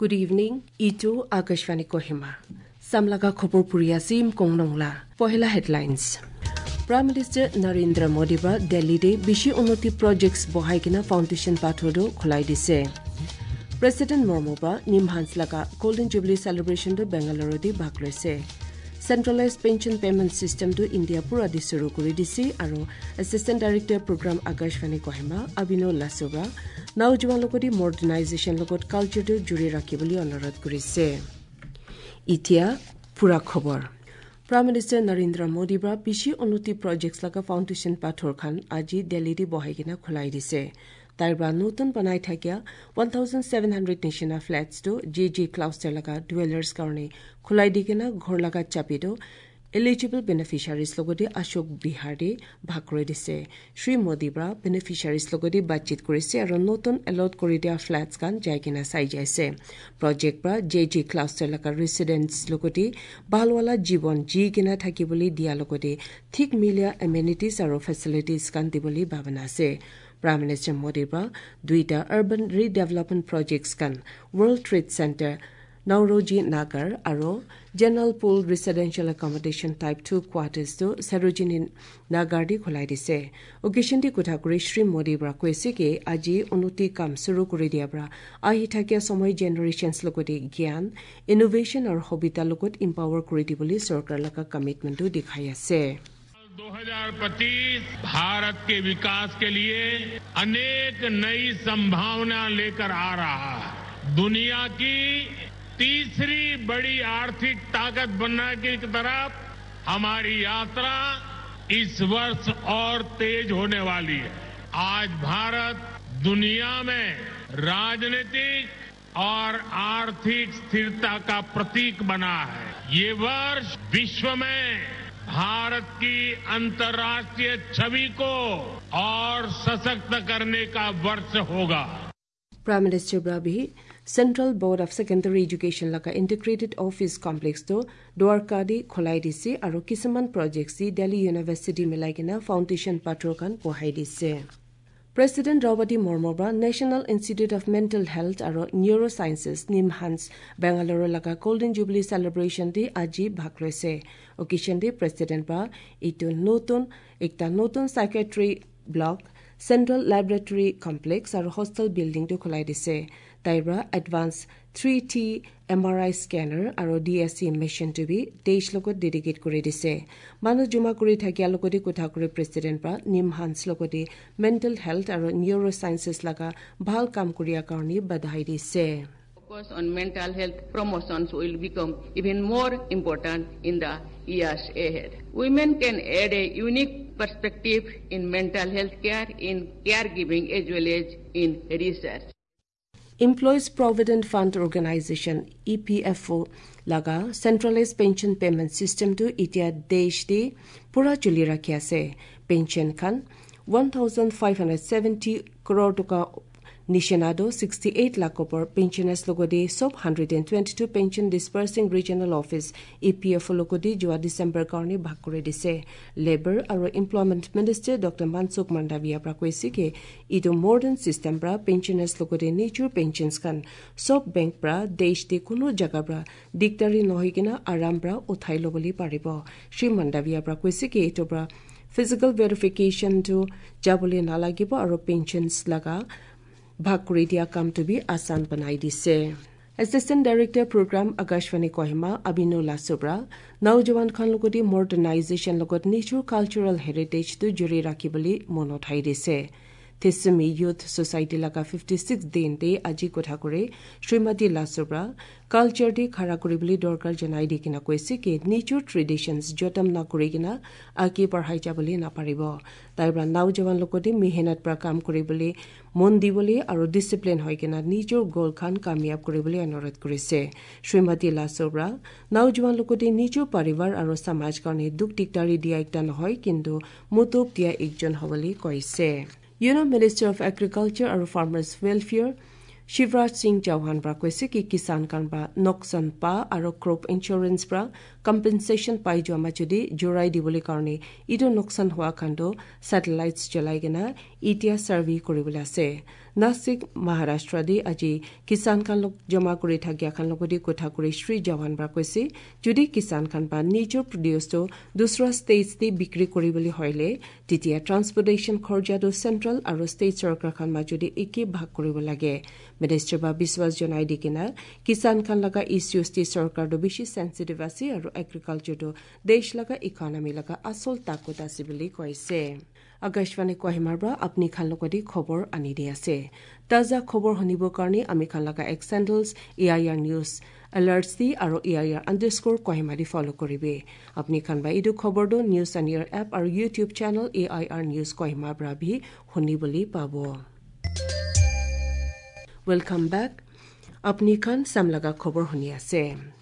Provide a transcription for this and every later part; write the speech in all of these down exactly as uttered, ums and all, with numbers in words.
Good evening. Ito Akashvani Kohima. Samlaga khobor puriya sim kongnongla. Pohela headlines. Prime Minister Narendra Modi ba Delhi de bishi unnoti projects bohaikina foundation pathodo khulai dise. President Murmu ba Nimhans laga Golden Jubilee celebration do Bangalore de bhag loise. Centralized pension payment system to India pura di suru kuri disi aro Assistant Director Program Akashvani Kohima Abhinav Lasubra Naujuan lokodi modernization logot culture to juri rakhiboli onurodh korise. Itia pura khobor. Prime Minister Narendra Modi bra bishi unnoti projects laga foundation pathor khan aji Delhi di bohaigina khulai dise. Taibra nutun banai thakia one thousand seven hundred national flats to J J cluster laga dwellers karone khulai dikena ghor laga chapido eligible beneficiaries logodi Ashok Bihar de bhakre dise. Shri Modi bra beneficiaries logodi batchit korise aro notun allot kori dia flats kan jaigina sai jaise. Project bra J J cluster laga residents logodi balwala jibon ji gina thakiboli dia logodi thik milia amenities aro facilities kan diboli bhavana se. Prime Minister Modi bra duita urban redevelopment projects kan World Trade Center Nauroji Nagar aro General Pool Residential Accommodation Type two quarters to Sarojini Nagar di khulai dise. Occasion di kuthakuri Shri Modi bra koise ke aji unnoti kam suru kori dia bra ahi thakia somoy generations logodi gyan innovation और hobita logot empower kori diboli sarkar laga commitment to dikhai ase. दो हज़ार पच्चीस भारत के विकास के लिए अनेक नई संभावना लेकर आ रहा है. दुनिया की तीसरी बड़ी आर्थिक ताकत बनने की तरफ हमारी यात्रा इस वर्ष और तेज होने वाली है. आज भारत दुनिया में राजनीतिक और आर्थिक स्थिरता का प्रतीक बना है. ये वर्ष विश्व में भारत की अंतर्राष्ट्रीय छवि को और सशक्त करने का वर्ष होगा. Prime Minister Brabi Central Board of Secondary Education laga integrated office complex to Dwarka di khulai dise aro kisaman projects di Delhi University milaigina foundation patro kan pohai dise. President Draupadi Murmu bra National Institute of Mental Health aro Neurosciences Nimhans Bangalore laga Golden Jubilee celebration di aji bhag loise. Occasion di President bra itu notun ekta notun psychiatry block Central Laboratory Complex aro hostel building to khulai dise. Taibra advanced three T M R I scanner aro D S C machine to be desh logot dedicate kori dise. Manu juma kori thakia logodi kotha kori President bra Nimhans logodi mental health aro neurosciences laga bhal kam koria karni badhai dise. Focus on mental health promotions will become even more important in the years ahead. Women can add a unique perspective in mental health care, in caregiving as well as in research. Employees Provident Fund Organization E P F O laga centralized pension payment system to itia desh de pura chuli rakhya se. Pension khan one thousand five hundred seventy crore toka Nishanado sixty-eight lakh per pensioners logodi sub one hundred twenty-two pension dispersing regional office E P F O logodi jua December karni bhag kore dise. Labor aro Employment Minister Doctor Mansukh Mandaviya pra koise ke ido modern system pra pensioners logodi nature pensions kan sub bank pra desh de kuno jaga pra diktari nohigina aram pra uthai loboli paribo. Shri Mandaviya pra koise ke ito pra physical verification to jabole nalagibo aro pensions laga bhag dia kam to be asan banai dise. Assistant Director Program Akashvani Kohima Abhinav Lasubra Naujawan Khan logodi modernization logot nature cultural heritage to juri rakhiboli mono thai dise. Thisumi Youth Society laga fifty-six din de aji kotha kore Srimati Lasubra culture de khara koriboli dorkar janai dikina koise ke nature traditions jotam na korigina agi parhai jaboli na paribo. Taibra naujawan logodi mehenat pra kam koriboli mon diboli aro discipline hoikina nature goal khan kamyab koriboli anurodh korise. Srimati Lasubra naujawan logodi nature parivar aro samaj karne duk diktari dia ekta nohoy kintu mutub dia ekjon hoboli koise. Union Minister of Agriculture and Farmers Welfare Shivraj Singh Chauhan bra koise ki kisan kan ba noksan pa aro crop insurance bra compensation পাই যোৱা মাজুদি জোৰাই দিবলৈ কাৰণে ইটো নোকচান হোৱা খণ্ড স্যাটেলাইটছ জ্বলাই কিনা ইতিয়া সাৰ্ভে কৰিবলৈ আছে নাসিক মহাৰাষ্ট্ৰ দি আজি কিষাণ খান লোক জমা কৰি থাকিয়া খান লগদি কথা কৰি শ্ৰী জৱান বা কৈছে যদি কিষাণ খান বা নিজৰ প্ৰডিউচটো দুসৰা ষ্টেটছ দি বিক্ৰী কৰিবলৈ হয়লে তেতিয়া ট্ৰান্সপোৰ্টেশন খৰচাটো চেন্ট্ৰেল আৰু ষ্টেট চৰকাৰ খান মাজুদি একে ভাগ কৰিব লাগে মিনিষ্টাৰ বা বিশ্বাস জনাই দি কিনা কিষাণ খান লগা ইছ্যুছটি চৰকাৰটো বেছি সেন্সিটিভ আছে আৰু এগ্ৰিকালচাৰটো দেশ লগা ইকনমি লগা আচল তাকত আছে বুলি কৈছে আকাশবাণী কোহিমাৰ পৰা আপনি খান লগদি খবৰ আনি দি আছে তাজা খবৰ শুনিবৰ কাৰণে আমি খান লগা X handles A I R news alerts দি আৰু এ আই আৰ আণ্ডাৰস্ক'ৰ কোহিমা দি ফলো কৰিবে আপনি খান বা ইটো খবৰটো নিউজ অন ইয়াৰ এপ আৰু YouTube channel A I R news কোহিমাৰ পৰা ভি শুনিবলৈ পাব ওয়েলকাম বেক আপনি খান সামলাগা খবৰ শুনি আছে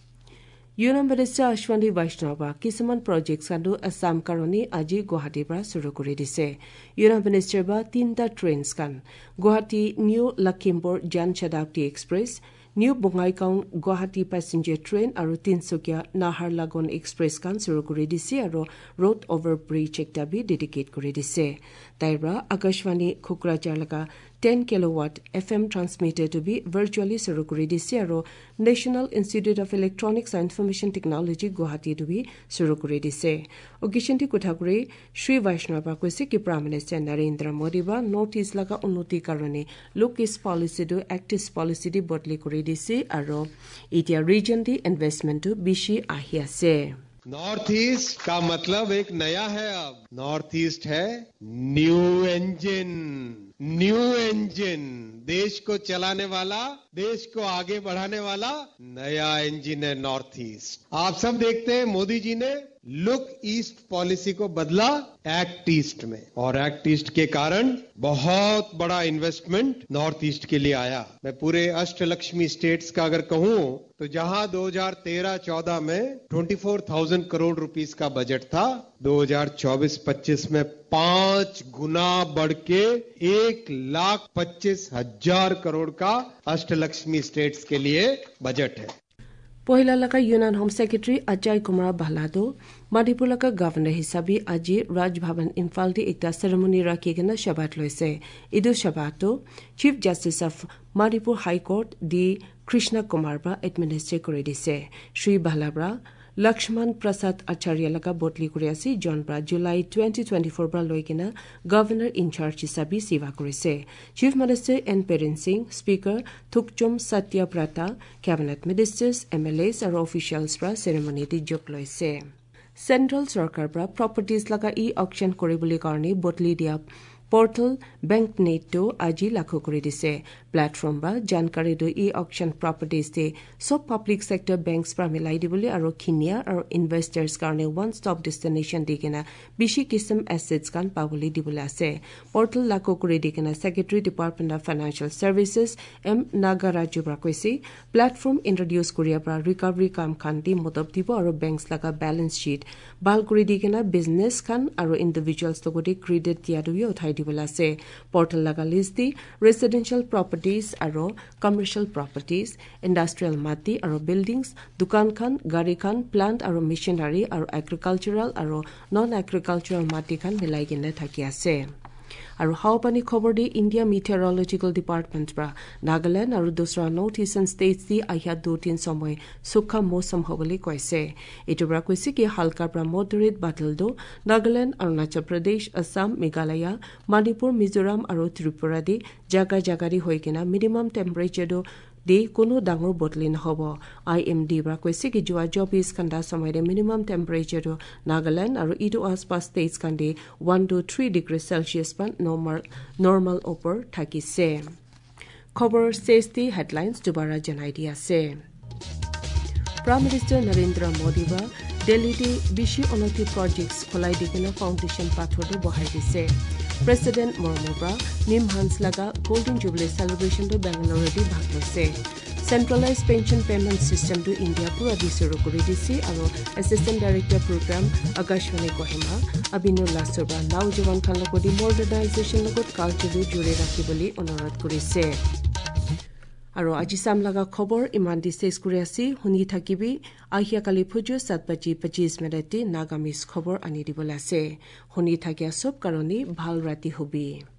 ইউনিয়ন মিনিষ্টাৰ অশ্বনী বৈষ্ণৱা কিছুমান প্ৰজেক্ট কাণ্ডু আছাম কাৰণে আজি গুৱাহাটীৰ পৰা শুৰু কৰি দিছে ইউনিয়ন মিনিষ্টাৰ বা তিনিটা ট্ৰেইনছ কান Guwahati new Lakhimpur Jan Shatabdi express new Bongaigaon Guwahati passenger train আৰু তিনচুকীয়া নাহাৰলাগুন এক্সপ্ৰেছ কান শুৰু কৰি দিছে আৰু ৰোড অভাৰ ব্ৰিজ একটা বি ডেডিকেট কৰি দিছে তাইৰা আকাশবাণী খুকৰাজাৰ লগা ten kilowatt F M transmitter to be virtually शुरू কৰি দিছে আৰু national institute of electronics and information technology Guwahati to be শুৰু কৰি দিছে অকিশন্তি কথা কৰি শ্ৰী বৈষ্ণৱা কৈছে কি প্ৰাইম মিনিষ্টাৰ নৰেন্দ্ৰ মোদী বা নৰ্থ ইষ্ট লগা উন্নতিৰ কাৰণে লুক ইষ্ট পলিচিটো এক্টিভ পলিচি দি বদলি কৰি দিছে আৰু এতিয়া ৰিজন দি ইনভেষ্টমেণ্টটো বেছি আহি আছে नॉर्थ ईस्ट का मतलब एक नया है अब नॉर्थ ईस्ट है न्यू इंजन न्यू इंजन देश को चलाने वाला देश को आगे बढ़ाने वाला नया इंजन है नॉर्थ ईस्ट आप सब देखते हैं मोदी जी ने लुक ईस्ट पॉलिसी को बदला एक्ट ईस्ट में और एक्ट ईस्ट के कारण बहुत बड़ा इन्वेस्टमेंट नॉर्थ ईस्ट के लिए आया मैं पूरे अष्टलक्ष्मी स्टेट्स का अगर कहूं तो जहां दो हज़ार तेरह चौदह में चौबीस हज़ार करोड़ रुपीस का बजट था दो हज़ार चौबीस पच्चीस में पांच गुना बढ़ के एक लाख पच्चीस हजार करोड़ का अष्टलक्ष्मी स्टेट्स के लिए बजट है পহিলা লগা union home secretary Ajay Kumar বাহলাদো মণিপুৰ লগা গভৰ্ণৰ হিচাপে আজি ৰাজভৱন ইম্ফাল দি এটা চেৰেমনি ৰাখি কিনে শপত লৈছে ইদু শপতটো chief justice of Manipur high court D Krishna Kumar বা এডমিনিষ্ট্ৰেট কৰি দিছে শ্ৰী বাহলাবৰা লক্ষ্মণ প্ৰসাদ আচাৰ্য লগা বদলি কৰি আছে জন পৰা জুলাই twenty twenty-four পৰা লৈ কিনে গভৰ্ণৰ ইনচাৰ্জ হিচাপে সেৱা কৰিছে chief minister N Biren Singh speaker Thokchom Satyabrata cabinet ministers M L As আৰু অফিচিয়েলছ পৰা চেৰেমনিত যোগ লৈছে চেন্ট্ৰেল চৰকাৰ পৰা প্ৰপাৰ্টিজ লগা ই অকশ্যন কৰিবলৈ কাৰণে বদলি দিয়া পোৰ্টেল বেংক নেটটো আজি লাখু কৰি দিছে প্লেটফৰ্ম বা জানকাৰী দো ই অকশ্যন প্ৰপাৰ্টিজ দে সব পাব্লিক সেক্টৰ বেংকছ পৰা মিলাই দিবলৈ আৰু খিনিয়া আৰু ইনভেষ্টাৰ্ছ কাৰণে ওৱান ষ্টপ ডেষ্টিনেশ্যন দি কিনে বেছি কিসম এছেটছ কান পাবলৈ দিবলৈ আছে পোৰ্টেল লাখু কৰি দি কিনে secretary department of financial services M Nagaraju পৰা কৈছে প্লেটফৰ্ম ইন্ট্ৰডিউচ কৰিয়াৰ পৰা ৰিকভাৰী কাম খান দি মদত দিব আৰু বেংকছ লগা বেলেন্স শ্বীট ভাল কৰি দি কিনে বিজনেছ খান আৰু ইণ্ডিভিজুৱেলছ লগতে ক্ৰেডিট দিয়াটো উঠাই দিবলৈ আছে পোৰ্টেল লগা লিষ্ট দি ৰেচিডেন্সিয়েল প্ৰপাৰ্টিজ আৰু কমাৰ্চিয়েল প্ৰপাৰ্টিজ ইণ্ডাষ্ট্ৰিয়েল মাটি আৰু বিল্ডিংছ দোকান খান গাড়ী খান প্লান্ট আৰু মেচিনাৰী আৰু এগ্ৰিকালচাৰেল আৰু নন এগ্ৰিকালচাৰেল মাটি খান মিলাই কিনে থাকি আছে আৰু হাওপানী খবৰ দি ইণ্ডিয়া মিটেৰলজিকেল ডিপাৰ্টমেণ্ট পৰা নাগালেণ্ড আৰু দুসৰা নৰ্থ ইষ্টাৰ্ণ ষ্টেটছ দি আহিয়া দুই তিন সময় সুখা মৌচম হ'বলৈ কৈছে এইটোৰ পৰা কৈছে কি হালকাৰ পৰা মডৰেট বাদলটো নাগালেণ্ড অৰুণাচল প্ৰদেশ আছাম মেঘালয় মণিপুৰ মিজোৰাম আৰু ত্ৰিপুৰা দি জাগা জাগাৰী হৈ কিনে মিনিমাম টেম্পাৰেচাৰটো দি কোনো ডাঙৰ বদলি নহব আই এম ডি পৰা কৈছে কি যোৱা চৌবিশ ঘণ্টা সময়তে মিনিমাম টেম্পাৰেচাৰটো নাগালেণ্ড আৰু ইটো আছপাছ ষ্টেটছ কাণ্ডে one two three degree Celsius মান নৰ্মেল নৰ্মেল ওপৰ থাকিছে খবৰ শেষ দি হেডলাইনছ দুবাৰা জনাই দি আছে প্ৰাইম মিনিষ্টাৰ নৰেন্দ্ৰ মোদী বা দিল্লীতে বেছি উন্নতি প্ৰজেক্টছ খোলাই দি কিনে ফাউণ্ডেশ্যন পাথৰটো বহাই দিছে প্ৰেসিডেন্ট মৰমৰা নিমহান্স লগা গোল্ডেন জুবলি সেলিব্ৰেশনটো বেংগালুৰুত ভাগ লৈছে সেন্ট্ৰেলাইজ পেনশন পেমেন্ট সিস্টেমটো ইণ্ডিয়া পুৰা দি শুৰু কৰি দিছে আৰু assistant director programme Akashvani Kohima Abinullah Choba Naujawan Khan লগতে মডাৰ্নাইজেশ্যন লগত কালচাৰটো জুৰি ৰাখিবলৈ অনুৰোধ কৰিছে আৰু আজি সামলাগা খবৰ ইমান দি শেষ কৰি আছি শুনি থাকিবি আহিয়া কালি ফুজো সাত বাজি পঁচিশ মিনিটে নাগামিজ খবৰ আনি দিবলৈ আছে শুনি থাকিয়া সব কাৰণে ভাল ৰাতি হবি